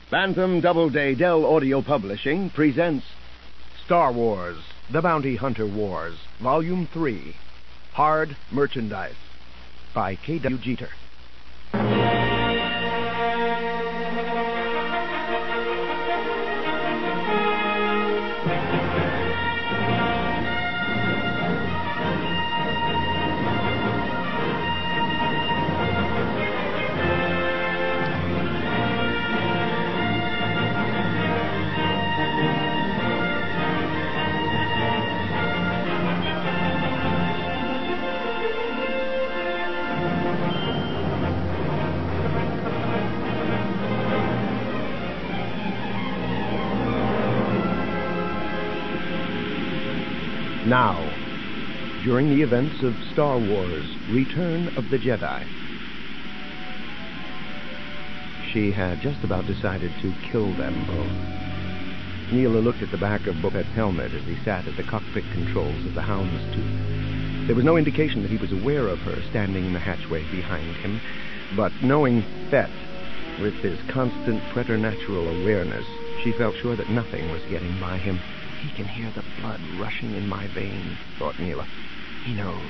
Bantam Doubleday Dell Audio Publishing presents Star Wars, The Bounty Hunter Wars, Volume 3, Hard Merchandise, by K.W. Jeter. Now, during the events of Star Wars, Return of the Jedi. She had just about decided to kill them both. Neela looked at the back of Boba Fett's helmet as he sat at the cockpit controls of the Houndstooth. There was no indication that he was aware of her standing in the hatchway behind him, but knowing Fett, with his constant preternatural awareness, she felt sure that nothing was getting by him. He can hear the blood rushing in my veins, thought Neela. He knows.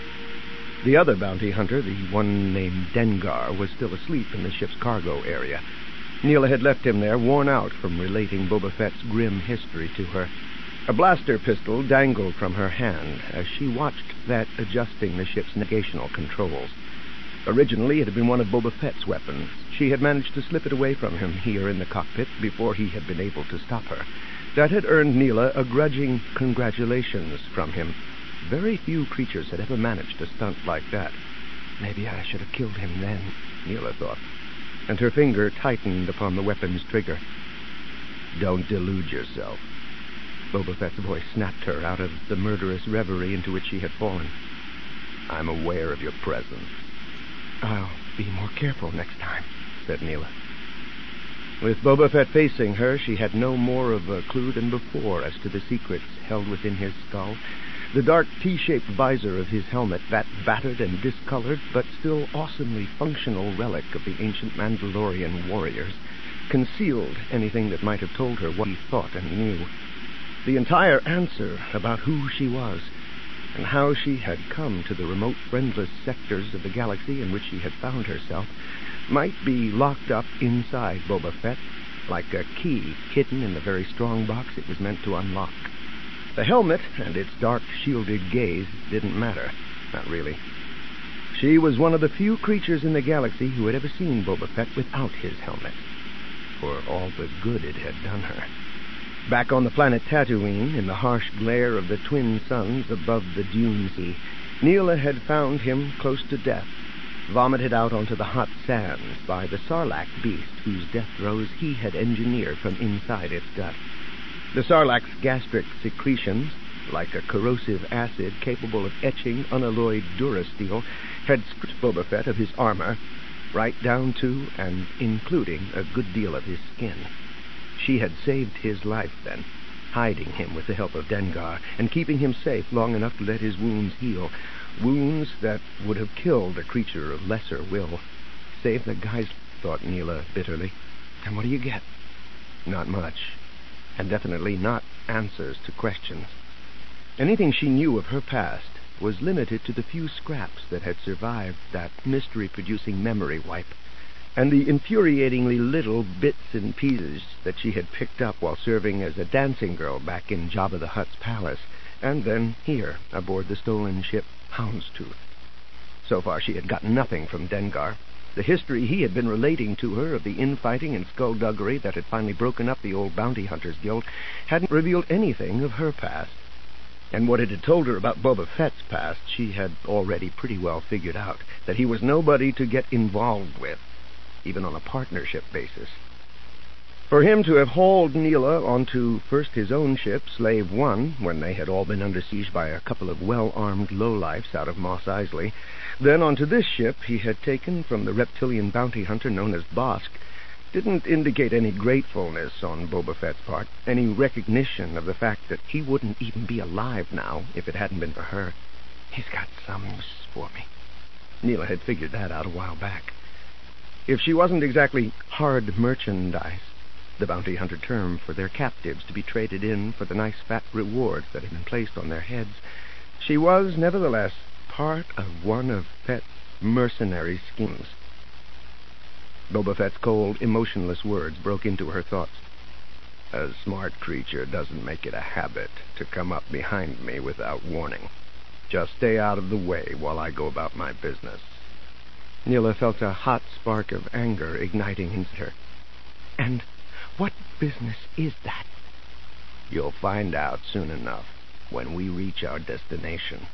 The other bounty hunter, the one named Dengar, was still asleep in the ship's cargo area. Neela had left him there, worn out from relating Boba Fett's grim history to her. A blaster pistol dangled from her hand as she watched Fett adjusting the ship's navigational controls. Originally, it had been one of Boba Fett's weapons. She had managed to slip it away from him here in the cockpit before he had been able to stop her. That had earned Neela a grudging congratulations from him. Very few creatures had ever managed a stunt like that. Maybe I should have killed him then, Neela thought, and her finger tightened upon the weapon's trigger. Don't delude yourself. Boba Fett's voice snapped her out of the murderous reverie into which she had fallen. I'm aware of your presence. I'll be more careful next time, said Neela. With Boba Fett facing her, she had no more of a clue than before as to the secrets held within his skull. The dark T-shaped visor of his helmet, that battered and discolored but still awesomely functional relic of the ancient Mandalorian warriors, concealed anything that might have told her what he thought and knew. The entire answer about who she was, and how she had come to the remote, friendless sectors of the galaxy in which she had found herself, might be locked up inside Boba Fett, like a key hidden in the very strong box it was meant to unlock. The helmet and its dark, shielded gaze didn't matter. Not really. She was one of the few creatures in the galaxy who had ever seen Boba Fett without his helmet, for all the good it had done her. Back on the planet Tatooine, in the harsh glare of the twin suns above the dune sea, Neela had found him close to death, vomited out onto the hot sands by the Sarlacc beast whose death throes he had engineered from inside its gut. The Sarlacc's gastric secretions, like a corrosive acid capable of etching unalloyed durasteel, had stripped Boba Fett of his armor, right down to and including a good deal of his skin. She had saved his life then, hiding him with the help of Dengar, and keeping him safe long enough to let his wounds heal. Wounds that would have killed a creature of lesser will. Save the guys, thought Neela bitterly. And what do you get? Not much. And definitely not answers to questions. Anything she knew of her past was limited to the few scraps that had survived that mystery-producing memory wipe, and the infuriatingly little bits and pieces that she had picked up while serving as a dancing girl back in Jabba the Hutt's palace, and then here, aboard the stolen ship Houndstooth. So far she had gotten nothing from Dengar. The history he had been relating to her of the infighting and skullduggery that had finally broken up the old bounty hunters guild hadn't revealed anything of her past. And what it had told her about Boba Fett's past she had already pretty well figured out, that he was nobody to get involved with, even on a partnership basis. For him to have hauled Neela onto first his own ship, Slave One, when they had all been under siege by a couple of well-armed lowlifes out of Mos Eisley, then onto this ship he had taken from the reptilian bounty hunter known as Bossk, didn't indicate any gratefulness on Boba Fett's part, any recognition of the fact that he wouldn't even be alive now if it hadn't been for her. He's got some use for me. Neela had figured that out a while back. If she wasn't exactly hard merchandise, the bounty hunter term for their captives to be traded in for the nice fat rewards that had been placed on their heads, she was, nevertheless, part of one of Fett's mercenary schemes. Boba Fett's cold, emotionless words broke into her thoughts. A smart creature doesn't make it a habit to come up behind me without warning. Just stay out of the way while I go about my business. Neela felt a hot spark of anger igniting in her. And what business is that? You'll find out soon enough when we reach our destination.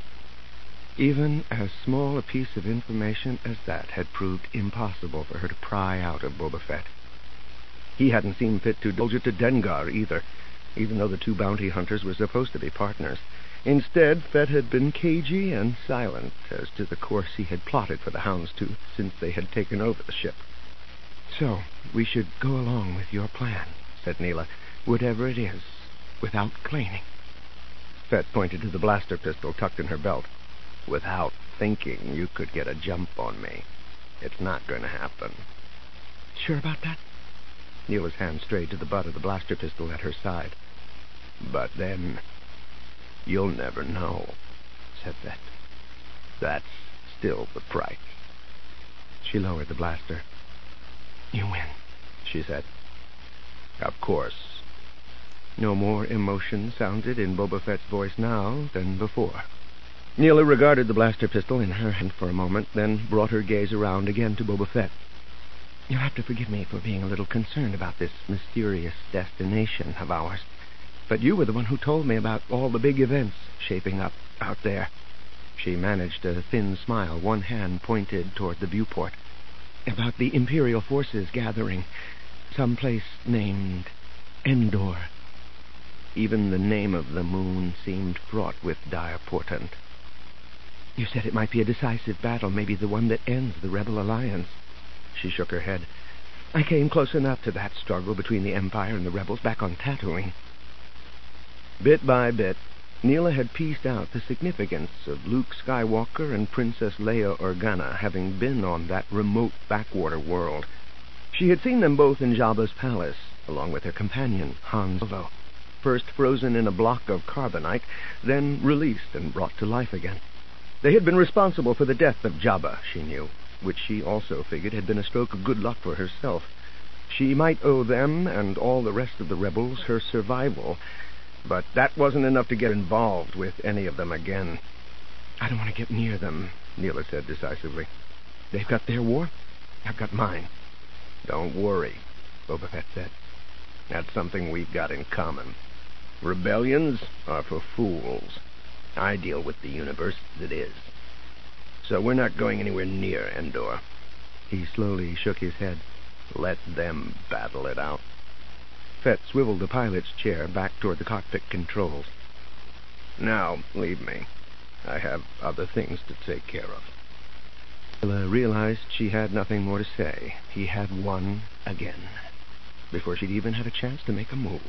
Even as small a piece of information as that had proved impossible for her to pry out of Boba Fett. He hadn't seen fit to divulge it to Dengar either, even though the two bounty hunters were supposed to be partners. Instead, Fett had been cagey and silent as to the course he had plotted for the Houndstooth since they had taken over the ship. So, we should go along with your plan, said Neela, whatever it is, without claiming. Fett pointed to the blaster pistol tucked in her belt. Without thinking, you could get a jump on me. It's not going to happen. Sure about that? Neela's hand strayed to the butt of the blaster pistol at her side. But then, you'll never know, said Fett. That's still the price. She lowered the blaster. You win, she said. Of course. No more emotion sounded in Boba Fett's voice now than before. Neela regarded the blaster pistol in her hand for a moment, then brought her gaze around again to Boba Fett. You'll have to forgive me for being a little concerned about this mysterious destination of ours. But you were the one who told me about all the big events shaping up out there. She managed a thin smile, one hand pointed toward the viewport. About the Imperial forces gathering someplace named Endor. Even the name of the moon seemed fraught with dire portent. You said it might be a decisive battle, maybe the one that ends the Rebel Alliance. She shook her head. I came close enough to that struggle between the Empire and the Rebels back on Tatooine. Bit by bit, Neela had pieced out the significance of Luke Skywalker and Princess Leia Organa having been on that remote backwater world. She had seen them both in Jabba's palace, along with their companion, Han Solo, first frozen in a block of carbonite, then released and brought to life again. They had been responsible for the death of Jabba, she knew, which she also figured had been a stroke of good luck for herself. She might owe them and all the rest of the rebels her survival, but that wasn't enough to get involved with any of them again. I don't want to get near them, Neela said decisively. They've got their war, I've got mine. Don't worry, Boba Fett said. That's something we've got in common. Rebellions are for fools. I deal with the universe that is. So we're not going anywhere near Endor. He slowly shook his head. Let them battle it out. Fett swiveled the pilot's chair back toward the cockpit controls. Now, leave me. I have other things to take care of. Neela realized she had nothing more to say. He had won again, before she'd even had a chance to make a move.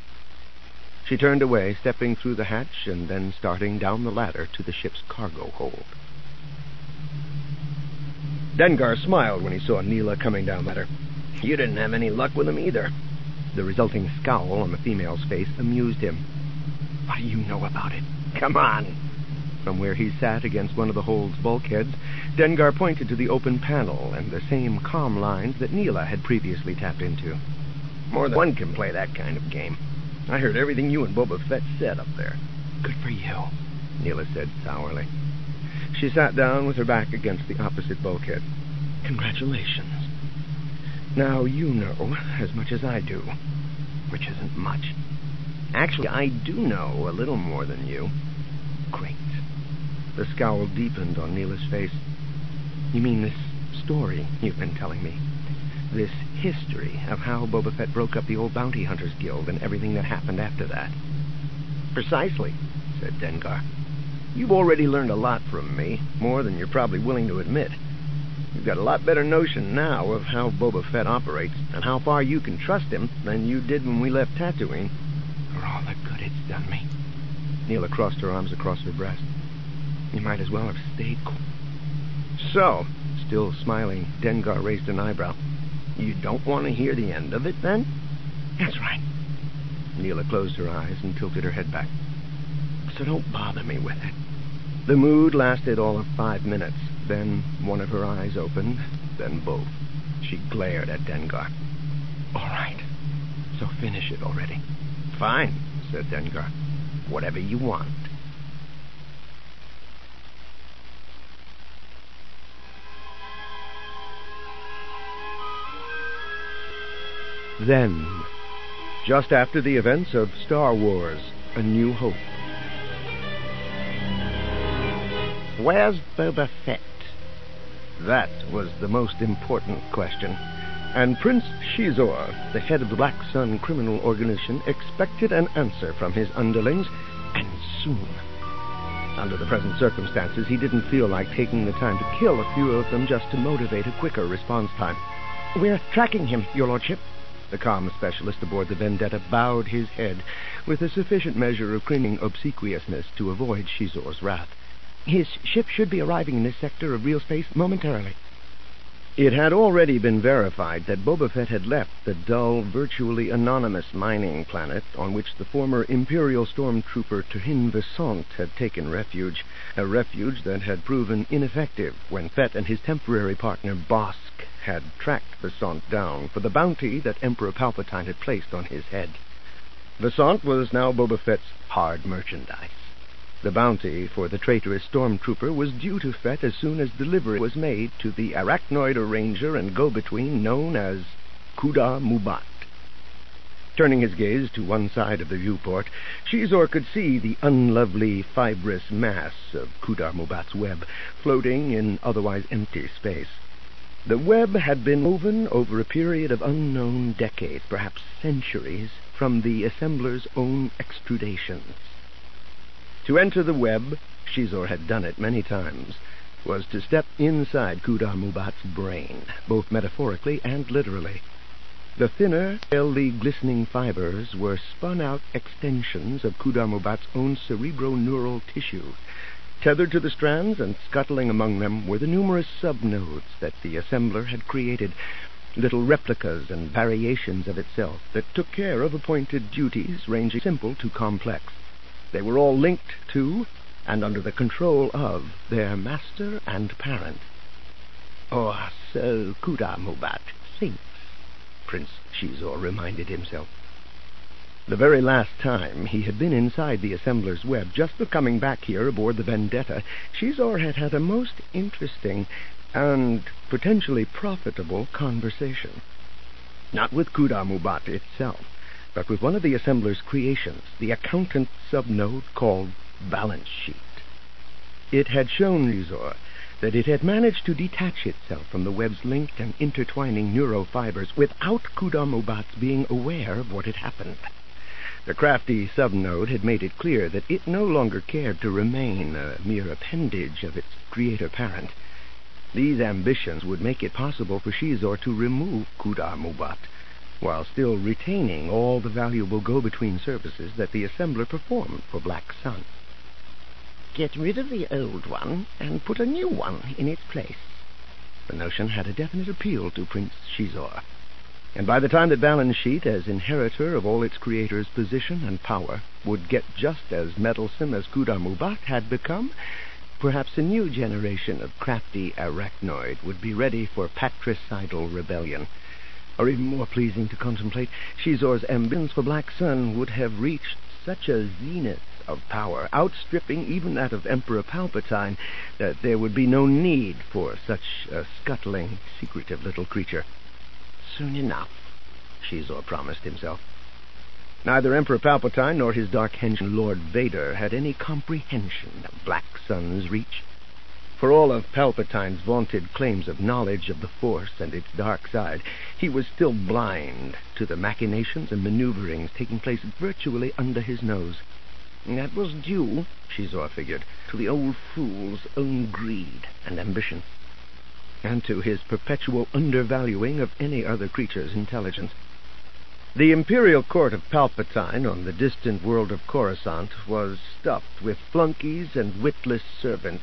She turned away, stepping through the hatch and then starting down the ladder to the ship's cargo hold. Dengar smiled when he saw Neela coming down the ladder. You didn't have any luck with him either. The resulting scowl on the female's face amused him. What do you know about it? Come on! From where he sat against one of the hold's bulkheads, Dengar pointed to the open panel and the same comm lines that Neela had previously tapped into. More than one can play that kind of game. I heard everything you and Boba Fett said up there. Good for you, Neela said sourly. She sat down with her back against the opposite bulkhead. Congratulations. Now you know as much as I do, which isn't much. Actually, I do know a little more than you. Great. The scowl deepened on Neela's face. You mean this story you've been telling me? This history of how Boba Fett broke up the old Bounty Hunters Guild and everything that happened after that? Precisely, said Dengar. You've already learned a lot from me, more than you're probably willing to admit. You've got a lot better notion now of how Boba Fett operates and how far you can trust him than you did when we left Tatooine. For all the good it's done me. Neela crossed her arms across her breast. You might as well have stayed cool. So, still smiling, Dengar raised an eyebrow. You don't want to hear the end of it, then? That's right. Neela closed her eyes and tilted her head back. So don't bother me with it. The mood lasted all of 5 minutes. Then one of her eyes opened, then both. She glared at Dengar. All right. So finish it already. Fine, said Dengar. Whatever you want. Then, just after the events of Star Wars, A New Hope. Where's Boba Fett? That was the most important question, and Prince Xizor, the head of the Black Sun criminal organization, expected an answer from his underlings, and soon. Under the present circumstances, he didn't feel like taking the time to kill a few of them just to motivate a quicker response time. We're tracking him, Your Lordship. The comm specialist aboard the Vendetta bowed his head with a sufficient measure of cringing obsequiousness to avoid Xizor's wrath. His ship should be arriving in this sector of real space momentarily. It had already been verified that Boba Fett had left the dull, virtually anonymous mining planet on which the former Imperial stormtrooper Tuhin Vesant had taken refuge, a refuge that had proven ineffective when Fett and his temporary partner Bossk had tracked Vesant down for the bounty that Emperor Palpatine had placed on his head. Vesant was now Boba Fett's hard merchandise. The bounty for the traitorous stormtrooper was due to Fett as soon as delivery was made to the arachnoid arranger and go-between known as Kuda Mubat. Turning his gaze to one side of the viewport, Xizor could see the unlovely, fibrous mass of Kuda Mubat's web floating in otherwise empty space. The web had been woven over a period of unknown decades, perhaps centuries, from the assembler's own extrudations. To enter the web, Xizor had done it many times, was to step inside Kuda Mubat's brain, both metaphorically and literally. The thinner, palely glistening fibers were spun-out extensions of Kuda Mubat's own cerebroneural tissue. Tethered to the strands and scuttling among them were the numerous subnodes that the assembler had created, little replicas and variations of itself that took care of appointed duties ranging simple to complex. They were all linked to, and under the control of, their master and parent. Or so Kuda Mubat thinks, Prince Xizor reminded himself. The very last time he had been inside the assembler's web, just before coming back here aboard the Vendetta, Xizor had had a most interesting and potentially profitable conversation. Not with Kuda Mubat itself, but with one of the assembler's creations, the accountant subnode called Balance Sheet. It had shown Xizor that it had managed to detach itself from the web's linked and intertwining neurofibers without Kuda Mubat's being aware of what had happened. The crafty subnode had made it clear that it no longer cared to remain a mere appendage of its creator parent. These ambitions would make it possible for Xizor to remove Kuda Mubat, while still retaining all the valuable go-between services that the assembler performed for Black Sun. Get rid of the old one and put a new one in its place. The notion had a definite appeal to Prince Xizor, and by the time that Balance Sheet, as inheritor of all its creator's position and power, would get just as meddlesome as Kuda Mubat had become, perhaps a new generation of crafty arachnoid would be ready for patricidal rebellion. Or even more pleasing to contemplate, Xizor's ambitions for Black Sun would have reached such a zenith of power, outstripping even that of Emperor Palpatine, that there would be no need for such a scuttling, secretive little creature. Soon enough, Xizor promised himself. Neither Emperor Palpatine nor his dark henchman Lord Vader had any comprehension of Black Sun's reach. For all of Palpatine's vaunted claims of knowledge of the Force and its dark side, he was still blind to the machinations and maneuverings taking place virtually under his nose. That was due, Xizor figured, to the old fool's own greed and ambition, and to his perpetual undervaluing of any other creature's intelligence. The imperial court of Palpatine on the distant world of Coruscant was stuffed with flunkies and witless servants,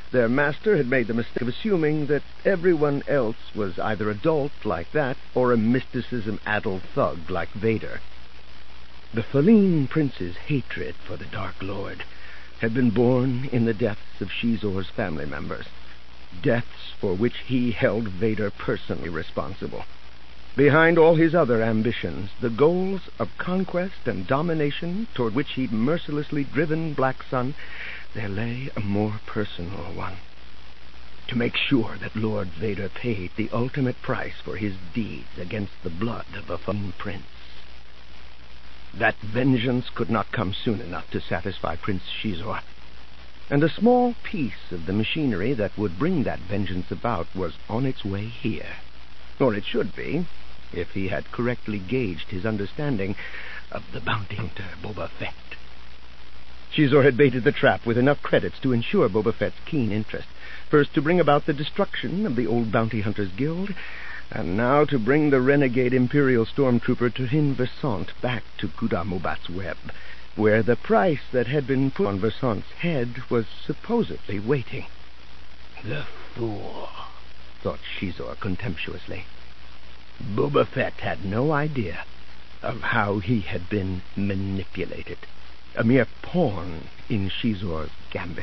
their master had made the mistake of assuming that everyone else was either a dolt like that or a mysticism-addled thug like Vader. The Feline Prince's hatred for the Dark Lord had been born in the deaths of Shizor's family members, deaths for which he held Vader personally responsible. Behind all his other ambitions, the goals of conquest and domination toward which he'd mercilessly driven Black Sun, there lay a more personal one. To make sure that Lord Vader paid the ultimate price for his deeds against the blood of a Feline Prince. That vengeance could not come soon enough to satisfy Prince Shizor, and a small piece of the machinery that would bring that vengeance about was on its way here. Or it should be, if he had correctly gauged his understanding of the bounty hunter Boba Fett. Shizor had baited the trap with enough credits to ensure Boba Fett's keen interest, first to bring about the destruction of the old Bounty Hunters Guild, and now to bring the renegade Imperial stormtrooper Turin Versant back to Kuda Mubat's web, where the price that had been put on Versant's head was supposedly waiting. The fool, thought Shizor contemptuously. Boba Fett had no idea of how he had been manipulated, a mere pawn in Shizor's gambit.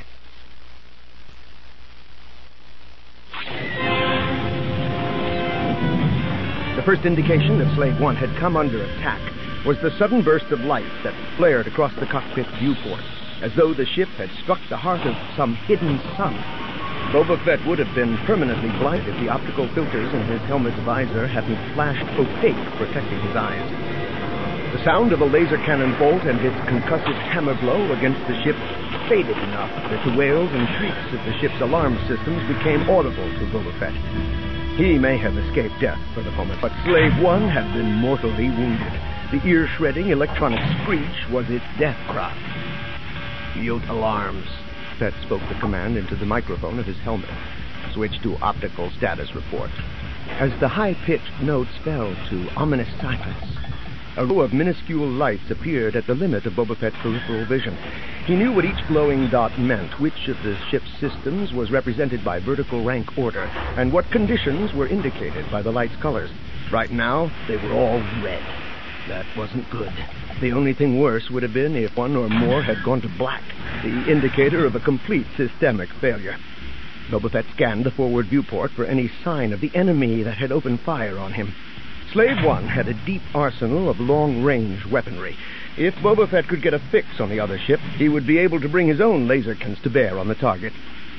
The first indication that Slave One had come under attack was the sudden burst of light that flared across the cockpit viewport, as though the ship had struck the heart of some hidden sun. Boba Fett would have been permanently blind if the optical filters in his helmet's visor hadn't flashed opaque, protecting his eyes. The sound of a laser cannon bolt and its concussive hammer blow against the ship faded enough that the wails and shrieks of the ship's alarm systems became audible to Boba Fett. He may have escaped death for the moment, but Slave One had been mortally wounded. The ear-shredding electronic screech was its death cry. Mute alarms. Fett spoke the command into the microphone of his helmet. Switch to optical status report. As the high-pitched notes fell to ominous silence, a row of minuscule lights appeared at the limit of Boba Fett's peripheral vision. He knew what each glowing dot meant, which of the ship's systems was represented by vertical rank order, and what conditions were indicated by the light's colors. Right now, they were all red. That wasn't good. The only thing worse would have been if one or more had gone to black, the indicator of a complete systemic failure. Boba Fett scanned the forward viewport for any sign of the enemy that had opened fire on him. Slave One had a deep arsenal of long-range weaponry. If Boba Fett could get a fix on the other ship, he would be able to bring his own laser cannons to bear on the target.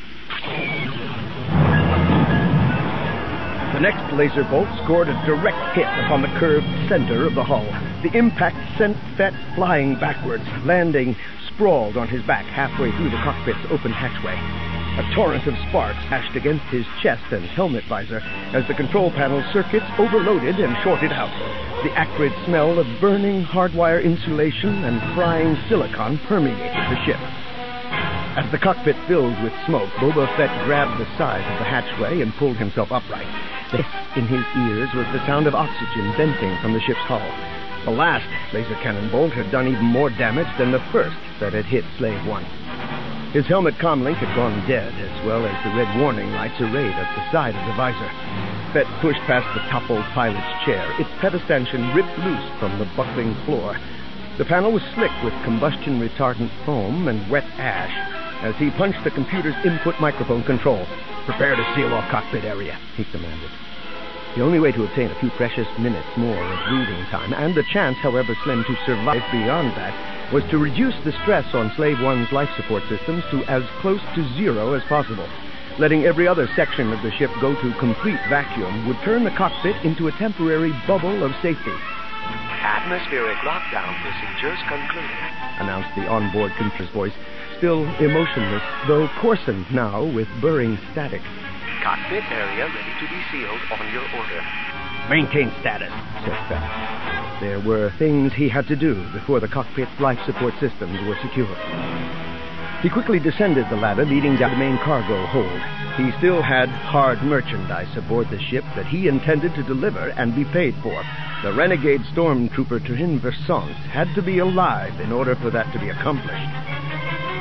The next laser bolt scored a direct hit upon the curved center of the hull. The impact sent Fett flying backwards, landing sprawled on his back halfway through the cockpit's open hatchway. A torrent of sparks dashed against his chest and helmet visor as the control panel circuits overloaded and shorted out. The acrid smell of burning hardwire insulation and frying silicon permeated the ship. As the cockpit filled with smoke, Boba Fett grabbed the side of the hatchway and pulled himself upright. This, in his ears, was the sound of oxygen venting from the ship's hull. The last laser cannon bolt had done even more damage than the first that had hit Slave One. His helmet comlink had gone dead, as well as the red warning lights arrayed at the side of the visor. Fett pushed past the toppled pilot's chair. Its pedestallion ripped loose from the buckling floor. The panel was slick with combustion-retardant foam and wet ash as he punched the computer's input microphone control. "Prepare to seal off cockpit area," he commanded. The only way to obtain a few precious minutes more of breathing time, and the chance, however slim, to survive beyond that, was to reduce the stress on Slave One's life support systems to as close to zero as possible. Letting every other section of the ship go to complete vacuum would turn the cockpit into a temporary bubble of safety. "Atmospheric lockdown procedures concluded," announced the onboard computer's voice, still emotionless, though coarsened now with burring static. "Cockpit area ready to be sealed on your order." "Maintain status," said Fett. There were things he had to do before the cockpit's life support systems were secure. He quickly descended the ladder leading down the main cargo hold. He still had hard merchandise aboard the ship that he intended to deliver and be paid for. The renegade stormtrooper Turin Versant had to be alive in order for that to be accomplished.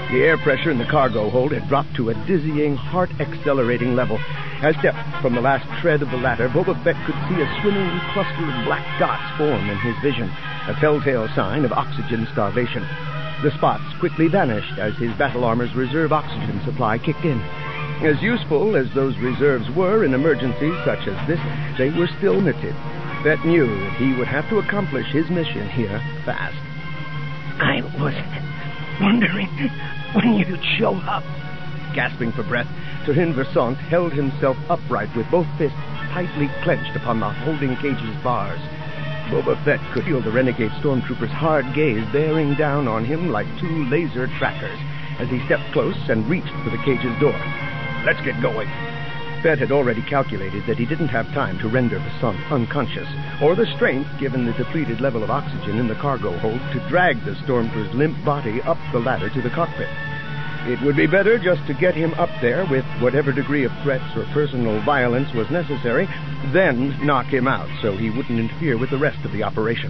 The air pressure in the cargo hold had dropped to a dizzying, heart-accelerating level. As stepped from the last tread of the ladder, Boba Fett could see a swimming cluster of black dots form in his vision, a telltale sign of oxygen starvation. The spots quickly vanished as his battle armor's reserve oxygen supply kicked in. As useful as those reserves were in emergencies such as this, they were still limited. Fett knew that he would have to accomplish his mission here fast. I was wondering when you'd show up. Gasping for breath, Turin Versant held himself upright with both fists tightly clenched upon the holding cage's bars. Boba Fett could feel the renegade stormtrooper's hard gaze bearing down on him like two laser trackers as he stepped close and reached for the cage's door. "Let's get going." Fett had already calculated that he didn't have time to render Versant unconscious, or the strength, given the depleted level of oxygen in the cargo hold, to drag the stormtrooper's limp body up the ladder to the cockpit. It would be better just to get him up there with whatever degree of threats or personal violence was necessary, then knock him out so he wouldn't interfere with the rest of the operation.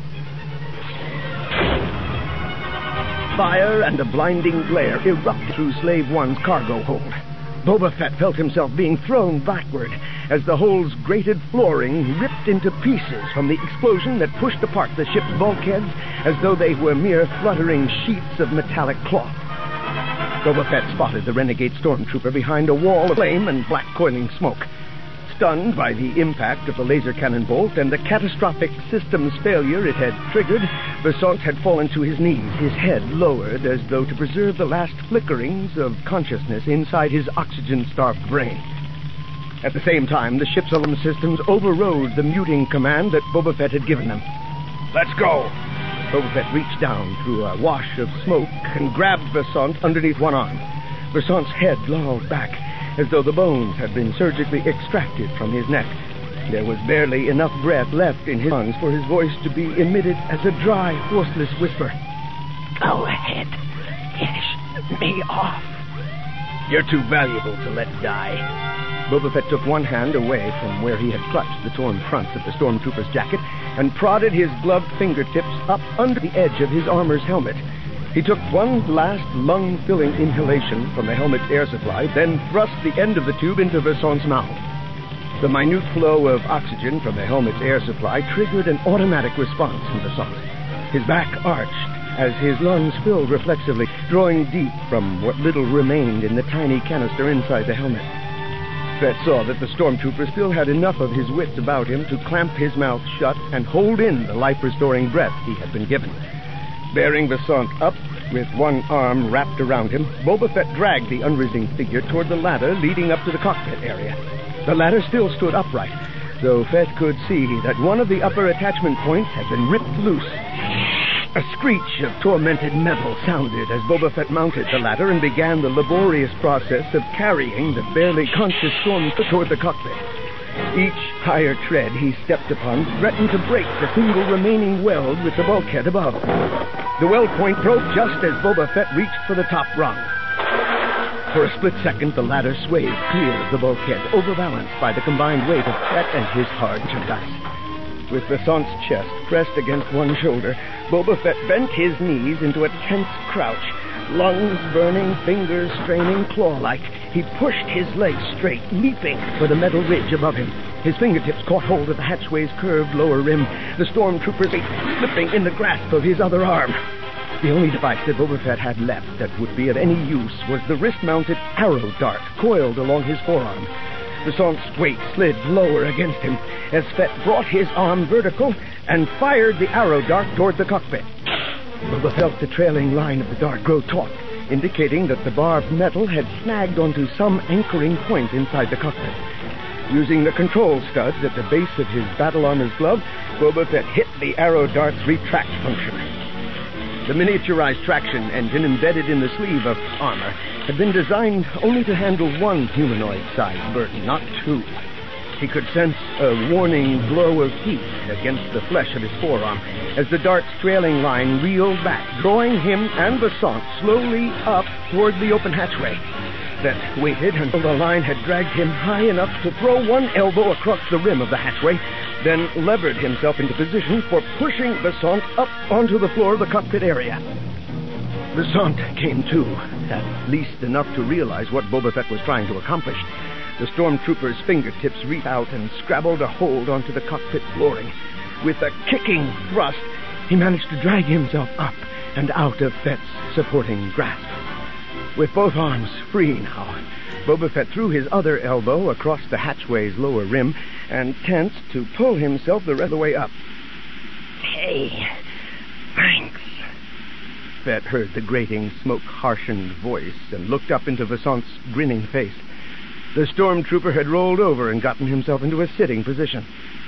Fire and a blinding glare erupted through Slave One's cargo hold. Boba Fett felt himself being thrown backward as the hold's grated flooring ripped into pieces from the explosion that pushed apart the ship's bulkheads as though they were mere fluttering sheets of metallic cloth. Boba Fett spotted the renegade stormtrooper behind a wall of flame and black coiling smoke. Stunned by the impact of the laser cannon bolt and the catastrophic systems failure it had triggered, Versant had fallen to his knees, his head lowered as though to preserve the last flickerings of consciousness inside his oxygen-starved brain. At the same time, the ship's alarm systems overrode the muting command that Boba Fett had given them. "Let's go!" Boba Fett reached down through a wash of smoke and grabbed Versant underneath one arm. Versant's head lolled back, as though the bones had been surgically extracted from his neck. There was barely enough breath left in his lungs for his voice to be emitted as a dry, forceless whisper. Go ahead. Finish me off. "You're too valuable to let die." Boba Fett took one hand away from where he had clutched the torn front of the stormtrooper's jacket and prodded his gloved fingertips up under the edge of his armor's helmet. He took one last lung-filling inhalation from the helmet's air supply, then thrust the end of the tube into Versant's mouth. The minute flow of oxygen from the helmet's air supply triggered an automatic response in Versant. His back arched as his lungs filled reflexively, drawing deep from what little remained in the tiny canister inside the helmet. Fett saw that the stormtrooper still had enough of his wits about him to clamp his mouth shut and hold in the life-restoring breath he had been given. Bearing Versant up, with one arm wrapped around him, Boba Fett dragged the unresisting figure toward the ladder leading up to the cockpit area. The ladder still stood upright, though Fett could see that one of the upper attachment points had been ripped loose. A screech of tormented metal sounded as Boba Fett mounted the ladder and began the laborious process of carrying the barely conscious stormtrooper toward the cockpit. Each higher tread he stepped upon threatened to break the single remaining weld with the bulkhead above. The weld point broke just as Boba Fett reached for the top rung. For a split second, the ladder swayed clear of the bulkhead, overbalanced by the combined weight of Fett and his hard merchandise. With Versant's chest pressed against one shoulder, Boba Fett bent his knees into a tense crouch. Lungs burning, fingers straining, claw-like, he pushed his legs straight, leaping for the metal ridge above him. His fingertips caught hold of the hatchway's curved lower rim, the stormtrooper's feet slipping in the grasp of his other arm. The only device that Boba Fett had left that would be of any use was the wrist-mounted arrow dart coiled along his forearm. Versant's weight slid lower against him as Fett brought his arm vertical and fired the arrow dart toward the cockpit. Boba felt the trailing line of the dart grow taut, indicating that the barbed metal had snagged onto some anchoring point inside the cockpit. Using the control studs at the base of his battle armor's glove, Boba Fett hit the arrow dart's retract function. The miniaturized traction engine embedded in the sleeve of armor had been designed only to handle one humanoid-sized burden, not two. He could sense a warning glow of heat against the flesh of his forearm as the dart's trailing line reeled back, drawing him and Versant slowly up toward the open hatchway. Fett waited until the line had dragged him high enough to throw one elbow across the rim of the hatchway, then levered himself into position for pushing Versant up onto the floor of the cockpit area. Besant came to, at least enough to realize what Boba Fett was trying to accomplish. The stormtrooper's fingertips reached out and scrabbled a hold onto the cockpit flooring. With a kicking thrust, he managed to drag himself up and out of Fett's supporting grasp. With both arms free now, Boba Fett threw his other elbow across the hatchway's lower rim and tensed to pull himself the rest of the way up. Hey, thanks. Fett heard the grating, smoke-harshened voice and looked up into Vasant's grinning face. The stormtrooper had rolled over and gotten himself into a sitting position.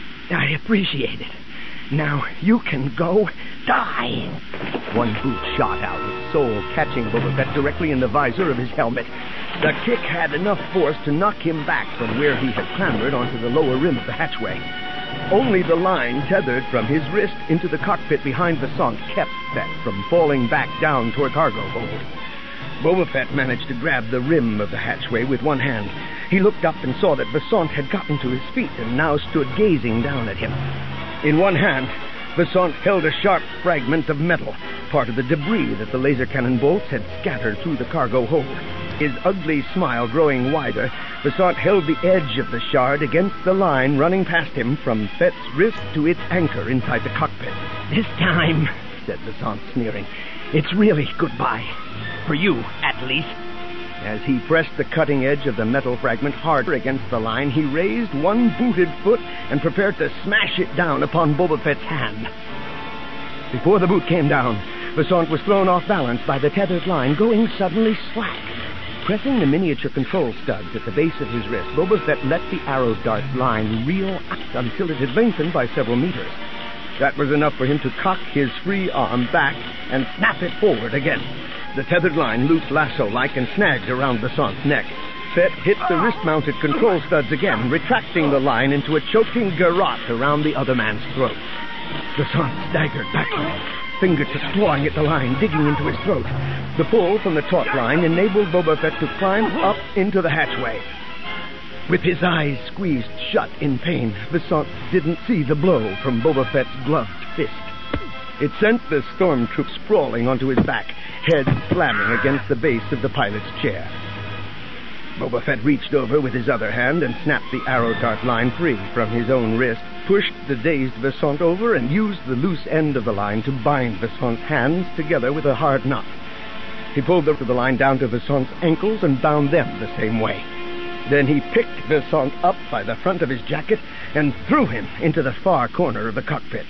I appreciate it. Now you can go die. One boot shot out, its soul catching Boba Fett directly in the visor of his helmet. The kick had enough force to knock him back from where he had clambered onto the lower rim of the hatchway. Only the line tethered from his wrist into the cockpit behind Vasant kept Fett from falling back down toward cargo hold. Boba Fett managed to grab the rim of the hatchway with one hand. He looked up and saw that Vasant had gotten to his feet and now stood gazing down at him. In one hand, Vasant held a sharp fragment of metal, part of the debris that the laser cannon bolts had scattered through the cargo hold. His ugly smile growing wider, Vasant held the edge of the shard against the line running past him from Fett's wrist to its anchor inside the cockpit. This time, said Vasant, sneering, it's really goodbye. For you, at least. As he pressed the cutting edge of the metal fragment harder against the line, he raised one booted foot and prepared to smash it down upon Boba Fett's hand. Before the boot came down, Vasant was thrown off balance by the tethered line, going suddenly slack. Pressing the miniature control studs at the base of his wrist, Boba Fett let the arrow dart line reel out until it had lengthened by several meters. That was enough for him to cock his free arm back and snap it forward again. The tethered line looped lasso-like and snagged around Vasant's neck. Fett hit the wrist-mounted control studs again, retracting the line into a choking garrote around the other man's throat. Vasant staggered backward, fingertips clawing at the line, digging into his throat. The pull from the taut line enabled Boba Fett to climb up into the hatchway. With his eyes squeezed shut in pain, Vasant didn't see the blow from Boba Fett's gloved fist. It sent the stormtroop sprawling onto his back, head slamming against the base of the pilot's chair. Boba Fett reached over with his other hand and snapped the arrow dart line free from his own wrist, pushed the dazed Vasant over, and used the loose end of the line to bind Vasant's hands together with a hard knot. He pulled the line down to Vasant's ankles and bound them the same way. Then he picked Vasant up by the front of his jacket and threw him into the far corner of the cockpit.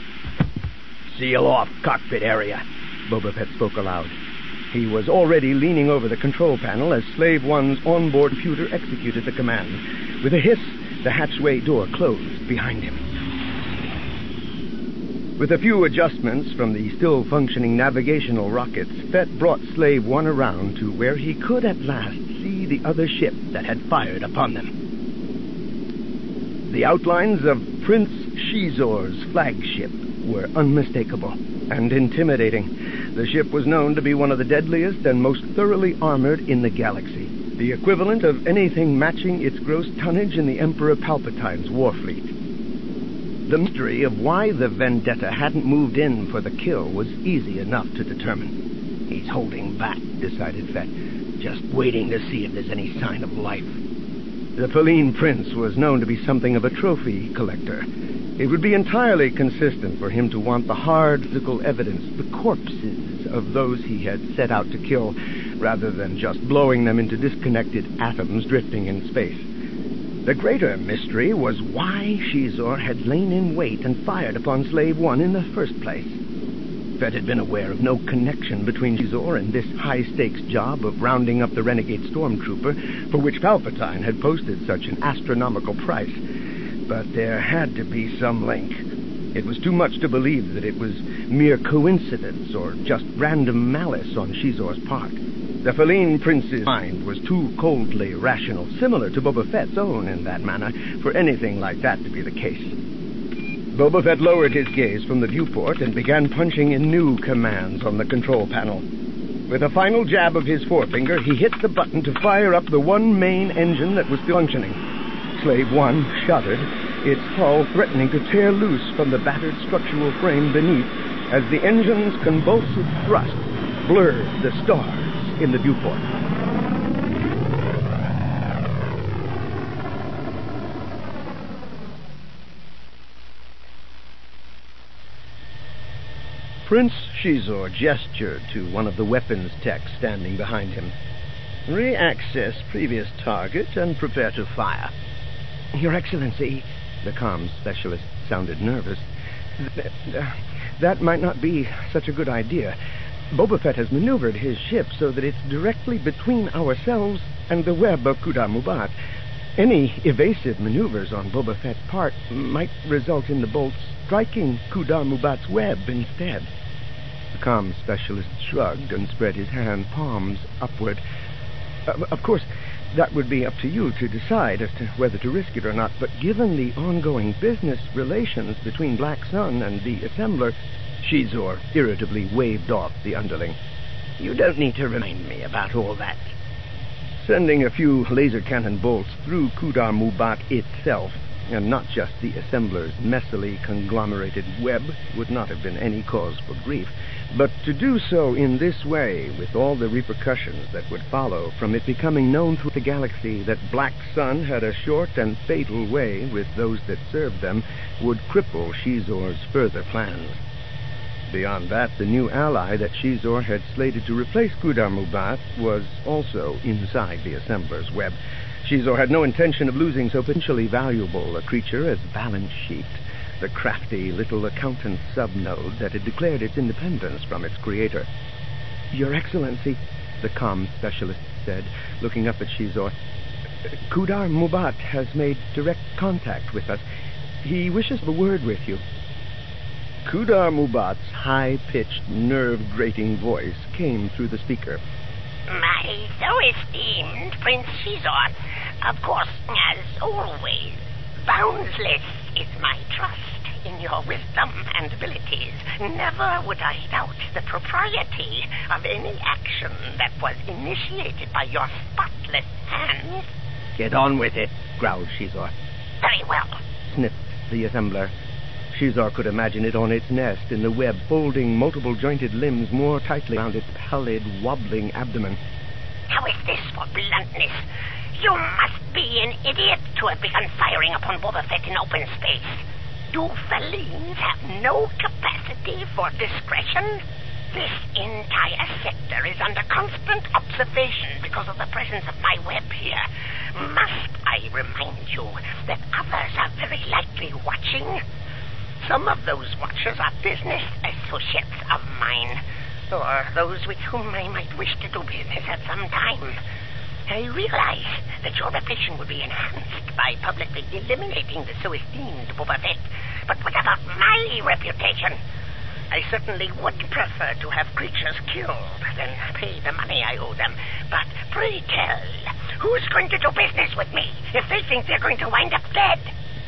"Seal off cockpit area," Boba Fett spoke aloud. He was already leaning over the control panel as Slave One's onboard computer executed the command. With a hiss, the hatchway door closed behind him. With a few adjustments from the still-functioning navigational rockets, Fett brought Slave One around to where he could at last see the other ship that had fired upon them. The outlines of Prince Shizor's flagship were unmistakable and intimidating. The ship was known to be one of the deadliest and most thoroughly armored in the galaxy, the equivalent of anything matching its gross tonnage in the Emperor Palpatine's war fleet. The mystery of why the Vendetta hadn't moved in for the kill was easy enough to determine. He's holding back, decided Fett, just waiting to see if there's any sign of life. The Feline Prince was known to be something of a trophy collector. It would be entirely consistent for him to want the hard physical evidence, the corpses of those he had set out to kill, rather than just blowing them into disconnected atoms drifting in space. The greater mystery was why Shizor had lain in wait and fired upon Slave One in the first place. Fett had been aware of no connection between Shizor and this high-stakes job of rounding up the renegade stormtrooper, for which Palpatine had posted such an astronomical price. But there had to be some link. It was too much to believe that it was mere coincidence or just random malice on Shizor's part. The Feline Prince's mind was too coldly rational, similar to Boba Fett's own in that manner, for anything like that to be the case. Boba Fett lowered his gaze from the viewport and began punching in new commands on the control panel. With a final jab of his forefinger, he hit the button to fire up the one main engine that was still functioning. Slave One shuddered, its hull threatening to tear loose from the battered structural frame beneath as the engine's convulsive thrust blurred the stars in the viewport. Prince Xizor gestured to one of the weapons techs standing behind him. Re-access previous target and prepare to fire. Your Excellency, the comms specialist sounded nervous. That might not be such a good idea. Boba Fett has maneuvered his ship so that it's directly between ourselves and the web of Kuda Mubat. Any evasive maneuvers on Boba Fett's part might result in the bolts striking Kuda Mubat's web instead. The comms specialist shrugged and spread his hand palms upward. Of course, that would be up to you to decide as to whether to risk it or not, but given the ongoing business relations between Black Sun and the Assembler, Xizor irritably waved off the underling. You don't need to remind me about all that. Sending a few laser cannon bolts through Kuda Mubat itself, and not just the Assembler's messily conglomerated web, would not have been any cause for grief. But to do so in this way, with all the repercussions that would follow from it becoming known through the galaxy that Black Sun had a short and fatal way with those that served them, would cripple Xizor's further plans. Beyond that, the new ally that Xizor had slated to replace Kuda Mubat was also inside the Assembler's web. Xizor had no intention of losing so potentially valuable a creature as Balance Sheet, the crafty little accountant subnode that had declared its independence from its creator. Your Excellency, the comm specialist said, looking up at Xizor, Kuda Mubat has made direct contact with us. He wishes a word with you. Kuda Mubat's high-pitched, nerve-grating voice came through the speaker. My so esteemed Prince Xizor, of course, as always, boundless is my trust in your wisdom and abilities. Never would I doubt the propriety of any action that was initiated by your spotless hands. Get on with it, growled Xizor. Very well, sniffed the Assembler. Xizor could imagine it on its nest in the web, folding multiple jointed limbs more tightly around its pallid, wobbling abdomen. How is this for bluntness? You must be an idiot to have begun firing upon Boba Fett in open space. Do felines have no capacity for discretion? This entire sector is under constant observation because of the presence of my web here. Must I remind you that others are very likely watching? Some of those watchers are business associates of mine, or those with whom I might wish to do business at some time. I realize that your reputation will be enhanced by publicly eliminating the so esteemed Boba Fett, but what about my reputation? I certainly would prefer to have creatures killed than pay the money I owe them. But pray tell, who's going to do business with me if they think they're going to wind up dead?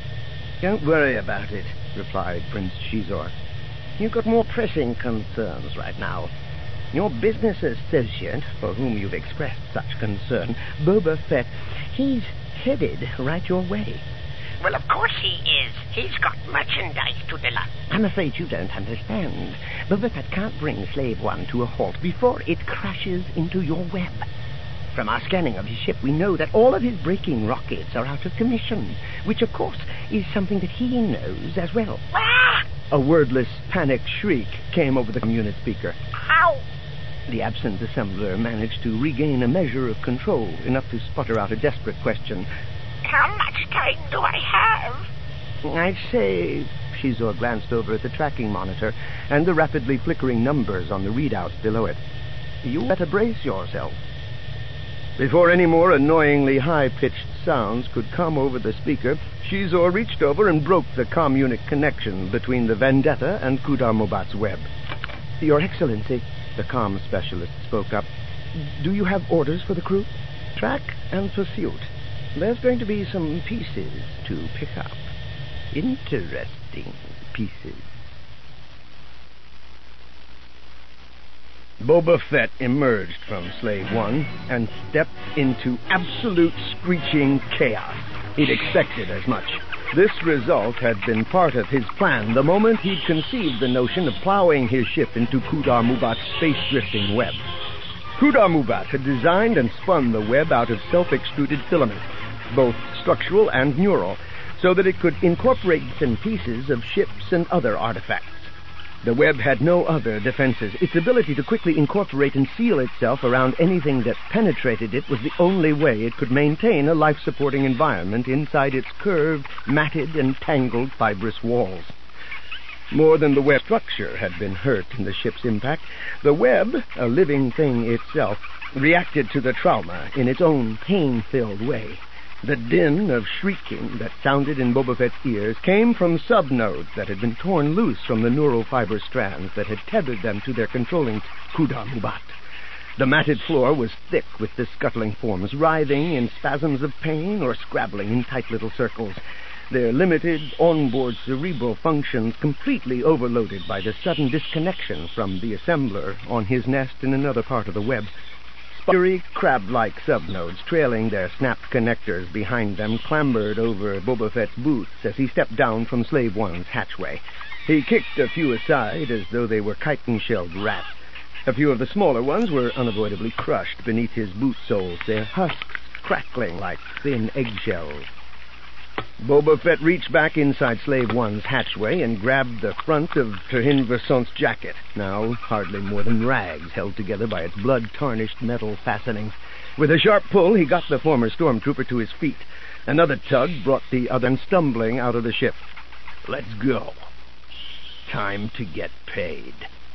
Don't worry about it, replied Prince Xizor. You've got more pressing concerns right now. Your business associate, for whom you've expressed such concern, Boba Fett, he's headed right your way. Well, of course he is. He's got merchandise to deliver. I'm afraid you don't understand. Boba Fett can't bring Slave One to a halt before it crashes into your web. From our scanning of his ship, we know that all of his braking rockets are out of commission, which, of course, is something that he knows as well. Ah! A wordless, panicked shriek came over the unit speaker. How? The absent assembler managed to regain a measure of control, enough to sputter out a desperate question. How much time do I have? I'd say... Xizor glanced over at the tracking monitor and the rapidly flickering numbers on the readouts below it. You better brace yourself. Before any more annoyingly high-pitched sounds could come over the speaker, Xizor reached over and broke the communic connection between the Vendetta and Kuda Mubat's web. Your Excellency, the comm specialist spoke up. Do you have orders for the crew? Track and pursuit. There's going to be some pieces to pick up. Interesting pieces. Boba Fett emerged from Slave One and stepped into absolute screeching chaos. He'd expected as much. This result had been part of his plan the moment he'd conceived the notion of plowing his ship into Khudar Mubat's space-drifting web. Khudar Mubat had designed and spun the web out of self-extruded filaments, both structural and neural, so that it could incorporate bits and pieces of ships and other artifacts. The web had no other defenses. Its ability to quickly incorporate and seal itself around anything that penetrated it was the only way it could maintain a life-supporting environment inside its curved, matted, and tangled fibrous walls. More than the web structure had been hurt in the ship's impact, the web, a living thing itself, reacted to the trauma in its own pain-filled way. The din of shrieking that sounded in Boba Fett's ears came from subnodes that had been torn loose from the neural fiber strands that had tethered them to their controlling Khudar Mubat. The matted floor was thick with the scuttling forms, writhing in spasms of pain or scrabbling in tight little circles, their limited onboard cerebral functions completely overloaded by the sudden disconnection from the assembler on his nest in another part of the web. Spidery, crab-like subnodes, trailing their snapped connectors behind them, clambered over Boba Fett's boots as he stepped down from Slave One's hatchway. He kicked a few aside as though they were chitin-shelled rats. A few of the smaller ones were unavoidably crushed beneath his boot soles, their husks crackling like thin eggshells. Boba Fett reached back inside Slave One's hatchway and grabbed the front of Terhin Versant's jacket, now hardly more than rags held together by its blood-tarnished metal fastenings. With a sharp pull, he got the former stormtrooper to his feet. Another tug brought the other stumbling out of the ship. Let's go. Time to get paid.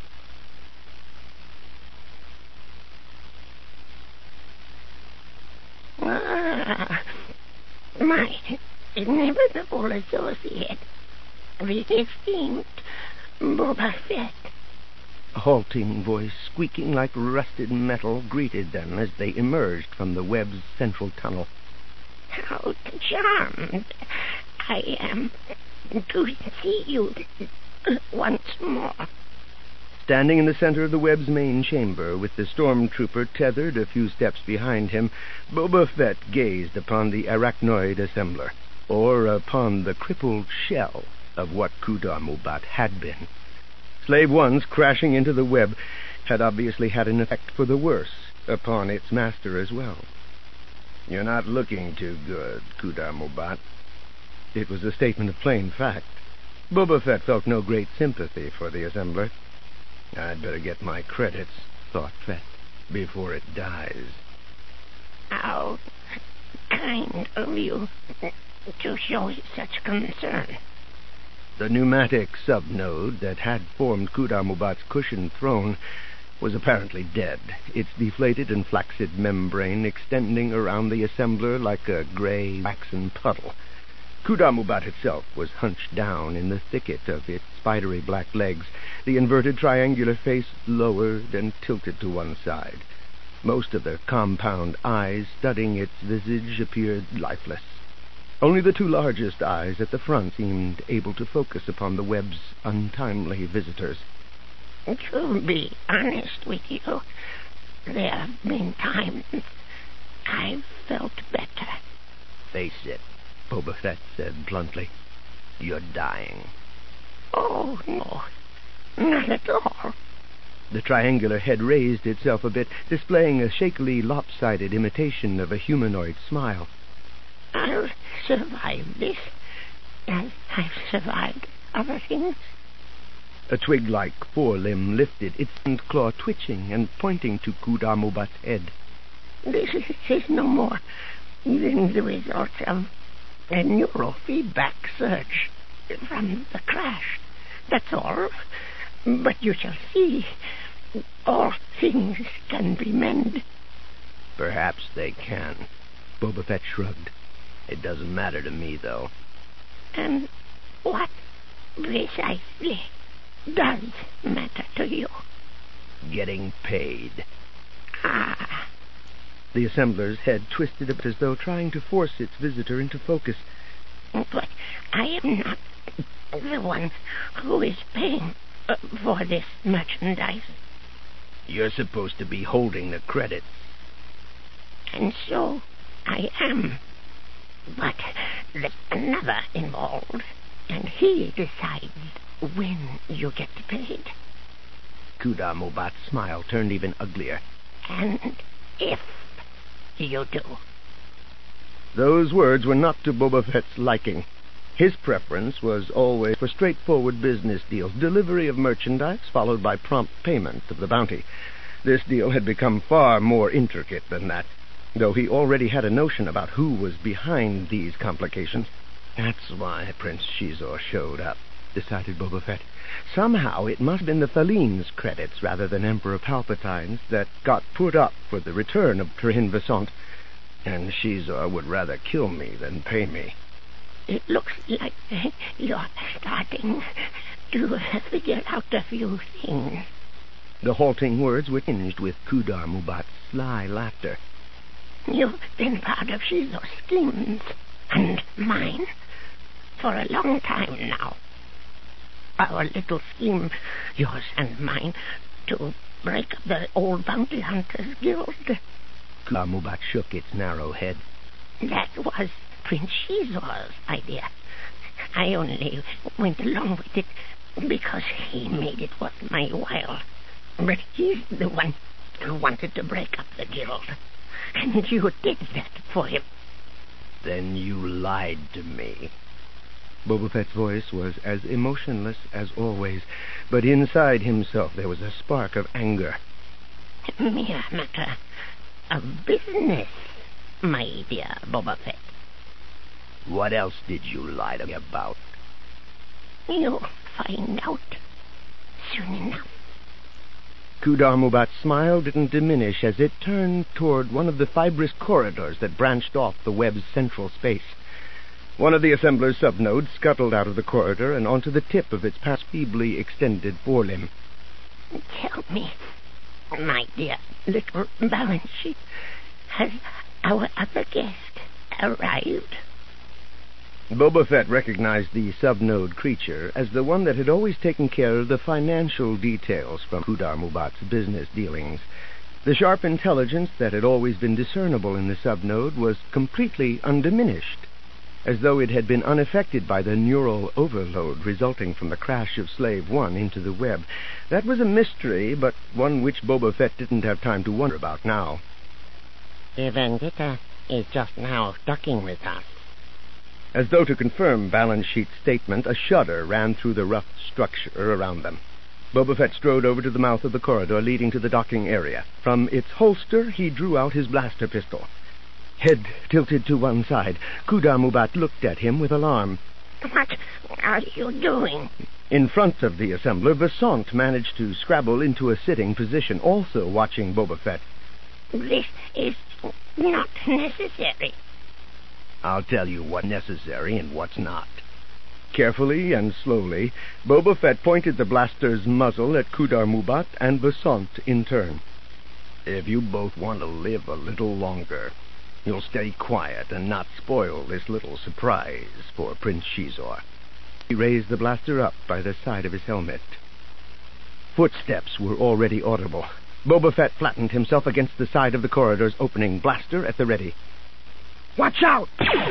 My inevitable associate, the esteemed Boba Fett. A halting voice, squeaking like rusted metal, greeted them as they emerged from the web's central tunnel. How charmed I am to see you once more. Standing in the center of the web's main chamber, with the stormtrooper tethered a few steps behind him, Boba Fett gazed upon the arachnoid assembler, or upon the crippled shell of what Khudar Mubat had been. Slave One's crashing into the web had obviously had an effect for the worse upon its master as well. You're not looking too good, Khudar Mubat. It was a statement of plain fact. Boba Fett felt no great sympathy for the assembler. I'd better get my credits, thought Fett, before it dies. How kind of you to show such concern. The pneumatic subnode that had formed Khudar Mubat's cushioned throne was apparently dead, its deflated and flaccid membrane extending around the assembler like a gray waxen puddle. Khudar Mubat itself was hunched down in the thicket of its spidery black legs, the inverted triangular face lowered and tilted to one side. Most of the compound eyes studding its visage appeared lifeless. Only the two largest eyes at the front seemed able to focus upon the web's untimely visitors. To be honest with you, there have been times I've felt better. Face it, Boba Fett said bluntly. You're dying. Oh, no. Not at all. The triangular head raised itself a bit, displaying a shakily lopsided imitation of a humanoid smile. I'll survive this, as I've survived other things. A twig-like forelimb lifted, its front claw twitching and pointing to Khudar Mubat's head. This is no more than the result of a neural feedback surge from the crash. That's all. But you shall see, all things can be mended. Perhaps they can. Boba Fett shrugged. It doesn't matter to me, though. And what precisely does matter to you? Getting paid. Ah. The assembler's head twisted up as though trying to force its visitor into focus. But I am not the one who is paying for this merchandise. You're supposed to be holding the credits. And so I am. But there's another involved, and he decides when you get paid. Kudar Mubat's smile turned even uglier. And if you do. Those words were not to Boba Fett's liking. His preference was always for straightforward business deals, delivery of merchandise followed by prompt payment of the bounty. This deal had become far more intricate than that, though he already had a notion about who was behind these complications. That's why Prince Xizor showed up, decided Boba Fett. Somehow it must have been the Thaline's credits rather than Emperor Palpatine's that got put up for the return of Trahyn Vsaunt, and Xizor would rather kill me than pay me. It looks like you're starting to figure out a few things. The halting words were tinged with Kudar Mubat's sly laughter. You've been part of Xizor's schemes, and mine, for a long time now. Our little scheme, yours and mine, to break up the old Bounty Hunters Guild. Kudar Mubat shook its narrow head. That was Prince Xizor's idea. I only went along with it because he made it worth my while. But he's the one who wanted to break up the guild. And you did that for him. Then you lied to me. Boba Fett's voice was as emotionless as always, but inside himself there was a spark of anger. Mere matter of business, my dear Boba Fett. What else did you lie to me about? You'll find out soon enough. Kudar Mubat's smile didn't diminish as it turned toward one of the fibrous corridors that branched off the web's central space. One of the assembler's subnodes scuttled out of the corridor and onto the tip of its past feebly extended forelimb. Tell me, my dear little balance sheet, has our other guest arrived? Boba Fett recognized the subnode creature as the one that had always taken care of the financial details from Kudar Mubat's business dealings. The sharp intelligence that had always been discernible in the subnode was completely undiminished, as though it had been unaffected by the neural overload resulting from the crash of Slave One into the web. That was a mystery, but one which Boba Fett didn't have time to wonder about now. The Vendetta is just now docking with us. As though to confirm Balance Sheet's statement, a shudder ran through the rough structure around them. Boba Fett strode over to the mouth of the corridor leading to the docking area. From its holster, he drew out his blaster pistol. Head tilted to one side, Kudar Mubat looked at him with alarm. What are you doing? In front of the assembler, Vsaunt managed to scrabble into a sitting position, also watching Boba Fett. This is not necessary. I'll tell you what's necessary and what's not. Carefully and slowly, Boba Fett pointed the blaster's muzzle at Kudar Mubat and Vsaunt in turn. If you both want to live a little longer, you'll stay quiet and not spoil this little surprise for Prince Xizor. He raised the blaster up by the side of his helmet. Footsteps were already audible. Boba Fett flattened himself against the side of the corridor's opening, blaster at the ready. Watch out!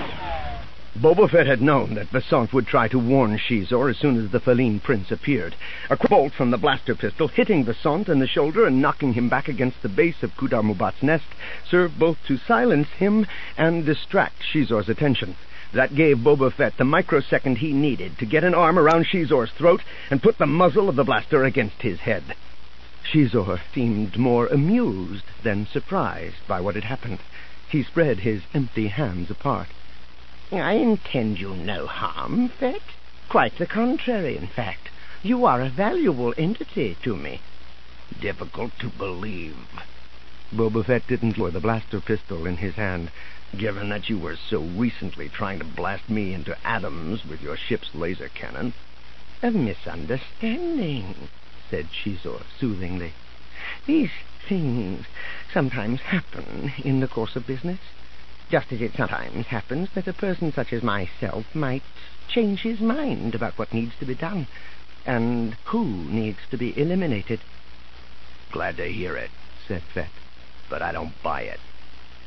Boba Fett had known that Vsaunt would try to warn Xizor as soon as the Thaline prince appeared. A bolt from the blaster pistol, hitting Vsaunt in the shoulder and knocking him back against the base of Kudar Mubat's nest, served both to silence him and distract Xizor's attention. That gave Boba Fett the microsecond he needed to get an arm around Xizor's throat and put the muzzle of the blaster against his head. Xizor seemed more amused than surprised by what had happened. He spread his empty hands apart. I intend you no harm, Fett. Quite the contrary, in fact. You are a valuable entity to me. Difficult to believe. Boba Fett didn't lower the blaster pistol in his hand, given that you were so recently trying to blast me into atoms with your ship's laser cannon. A misunderstanding, said Xizor soothingly. These things sometimes happen in the course of business, just as it sometimes happens that a person such as myself might change his mind about what needs to be done and who needs to be eliminated. Glad to hear it, said Fett, but I don't buy it.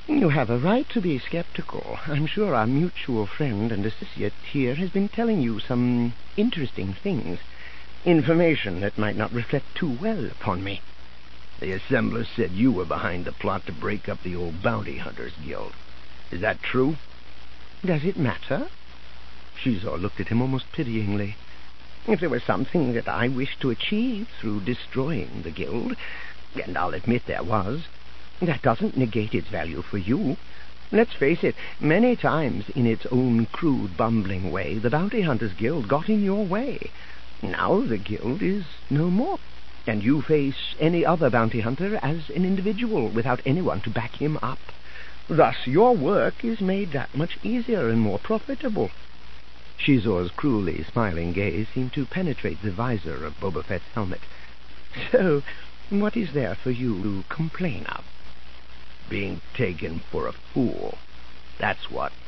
You have a right to be skeptical. I'm sure our mutual friend and associate here has been telling you some interesting things. Information that might not reflect too well upon me. The assembler said you were behind the plot to break up the old Bounty Hunters Guild. Is that true? Does it matter? Shizor looked at him almost pityingly. If there was something that I wished to achieve through destroying the guild, and I'll admit there was, that doesn't negate its value for you. Let's face it, many times in its own crude, bumbling way, the Bounty Hunters Guild got in your way. Now the guild is no more, and you face any other bounty hunter as an individual without anyone to back him up. Thus your work is made that much easier and more profitable. Shizor's cruelly smiling gaze seemed to penetrate the visor of Boba Fett's helmet. So, what is there for you to complain of? Being taken for a fool. That's what.